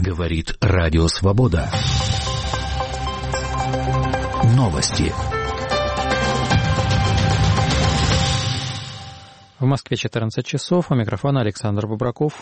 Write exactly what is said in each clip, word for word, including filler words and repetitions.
Говорит Радио Свобода. Новости. В Москве четырнадцать часов. У микрофона Александр Бубраков.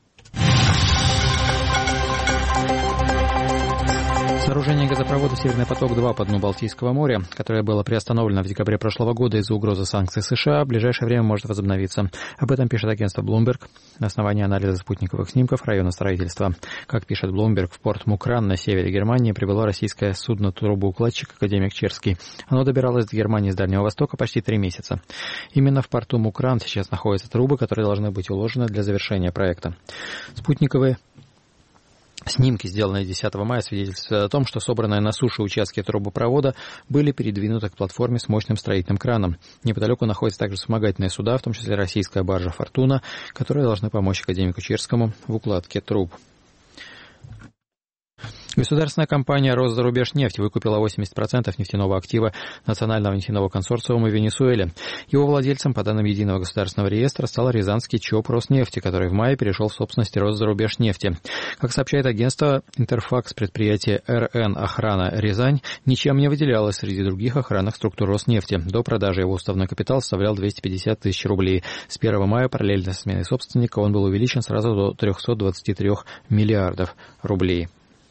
Сооружение газопровода «Северный поток-два» по дну Балтийского моря, которое было приостановлено в декабре прошлого года из-за угрозы санкций США, в ближайшее время может возобновиться. Об этом пишет агентство Bloomberg на основании анализа спутниковых снимков района строительства. Как пишет Bloomberg, в порт Мукран на севере Германии прибыло российское судно-трубоукладчик «Академик Черский». Оно добиралось до Германии с Дальнего Востока почти три месяца. Именно в порту Мукран сейчас находятся трубы, которые должны быть уложены для завершения проекта. Спутниковые снимки, сделанные десятого мая, свидетельствуют о том, что собранные на суше участки трубопровода были передвинуты к платформе с мощным строительным краном. Неподалеку находятся также вспомогательные суда, в том числе российская баржа «Фортуна», которые должны помочь академику Черскому в укладке труб. Государственная компания «Росзарубежнефть» выкупила восемьдесят процентов нефтяного актива Национального нефтяного консорциума в Венесуэле. Его владельцем, по данным Единого государственного реестра, стал рязанский ЧОП «Роснефти», который в мае перешел в собственность «Росзарубежнефти». Как сообщает агентство «Интерфакс», предприятие эр эн «Охрана Рязань» ничем не выделялось среди других охранных структур «Роснефти». До продажи его уставной капитал составлял двести пятьдесят тысяч рублей. С первого мая, параллельно с сменой собственника, он был увеличен сразу до триста двадцать три миллиардов рублей.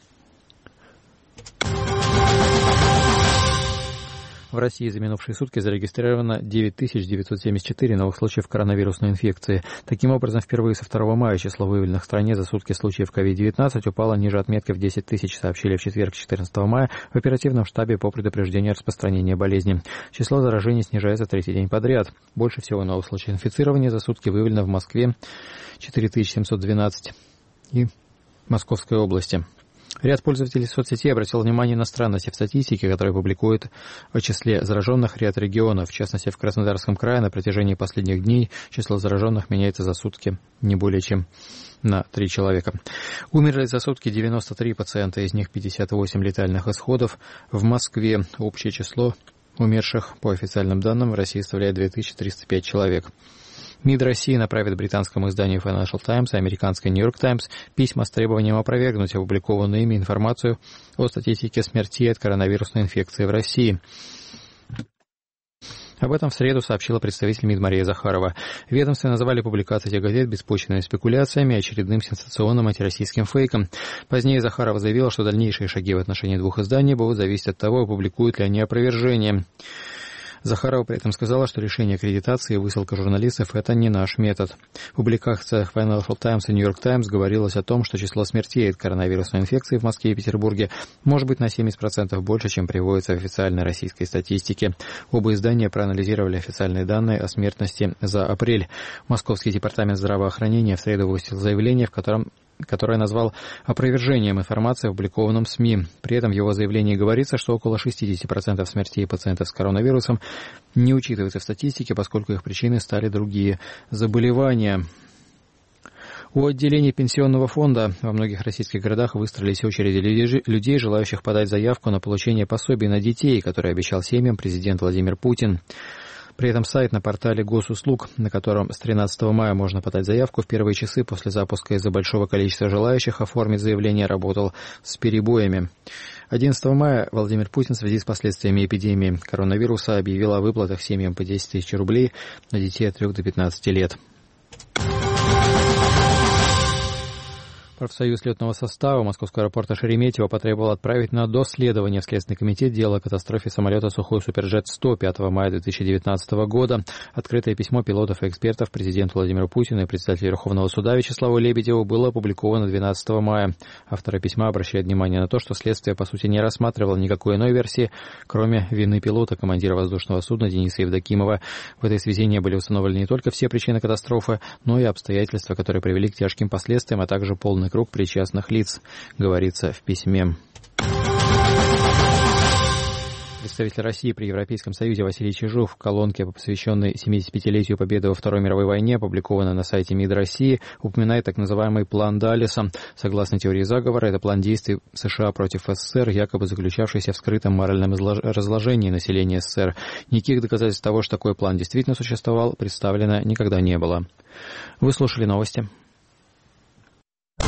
В России за минувшие сутки зарегистрировано девять тысяч девятьсот семьдесят четыре новых случаев коронавирусной инфекции. Таким образом, впервые со второго мая число выявленных в стране за сутки случаев ковид девятнадцать упало ниже отметки в десять тысяч, сообщили в четверг, четырнадцатого мая, в оперативном штабе по предупреждению распространения болезни. Число заражений снижается третий день подряд. Больше всего новых случаев инфицирования за сутки выявлено в Москве четыре тысячи семьсот двенадцать и Московской области. Ряд пользователей соцсетей обратил внимание на странности в статистике, которая публикует о числе зараженных ряд регионов. В частности, в Краснодарском крае на протяжении последних дней число зараженных меняется за сутки не более чем на три человека. Умерли за сутки девяносто три пациента, из них пятьдесят восемь летальных исходов. В Москве общее число умерших, по официальным данным, в России составляет две тысячи триста пять человек. МИД России направит британскому изданию Financial Times и американской New York Times письма с требованием опровергнуть опубликованную ими информацию о статистике смертей от коронавирусной инфекции в России. Об этом в среду сообщила представитель МИД Мария Захарова. В ведомстве назвали публикации этих газет беспочвенными спекуляциями и очередным сенсационным антироссийским фейком. Позднее Захарова заявила, что дальнейшие шаги в отношении двух изданий будут зависеть от того, опубликуют ли они опровержение. Захарова при этом сказала, что решение аккредитации и высылка журналистов – это не наш метод. В публикациях Financial Times и New York Times говорилось о том, что число смертей от коронавирусной инфекции в Москве и Петербурге может быть на семьдесят процентов больше, чем приводится в официальной российской статистике. Оба издания проанализировали официальные данные о смертности за апрель. Московский департамент здравоохранения в среду выпустил заявление, в котором которое назвал опровержением информации, опубликованном в СМИ. При этом в его заявлении говорится, что около шестьдесят процентов смертей пациентов с коронавирусом не учитываются в статистике, поскольку их причиной стали другие заболевания. У отделений пенсионного фонда во многих российских городах выстроились очереди людей, желающих подать заявку на получение пособий на детей, которые обещал семьям президент Владимир Путин. При этом сайт на портале госуслуг, на котором с тринадцатого мая можно подать заявку, в первые часы после запуска из-за большого количества желающих оформить заявление работал с перебоями. одиннадцатого мая Владимир Путин в связи с последствиями эпидемии коронавируса объявил о выплатах семьям по десять тысяч рублей на детей от трёх до пятнадцати лет. Профсоюз летного состава Московского аэропорта Шереметьево потребовал отправить на доследование в Следственный комитет дело о катастрофе самолета «Сухой Суперджет сто» пятого мая две тысячи девятнадцатого года. Открытое письмо пилотов и экспертов президенту Владимиру Путину и председателю Верховного суда Вячеславу Лебедеву было опубликовано двенадцатого мая. Авторы письма обращают внимание на то, что следствие, по сути, не рассматривало никакой иной версии, кроме вины пилота, командира воздушного судна Дениса Евдокимова. В этой связи не были установлены не только все причины катастрофы, но и обстоятельства, которые привели к тяжким последствиям, а также полный круг причастных лиц, говорится в письме. Представитель России при Европейском Союзе Василий Чижов в колонке, посвященной семидесятипятилетию победы во Второй мировой войне, опубликованной на сайте МИД России, упоминает так называемый план Даллеса. Согласно теории заговора, это план действий США против СССР, якобы заключавшийся в скрытом моральном разложении населения СССР. Никаких доказательств того, что такой план действительно существовал, представлено никогда не было. Вы слушали новости.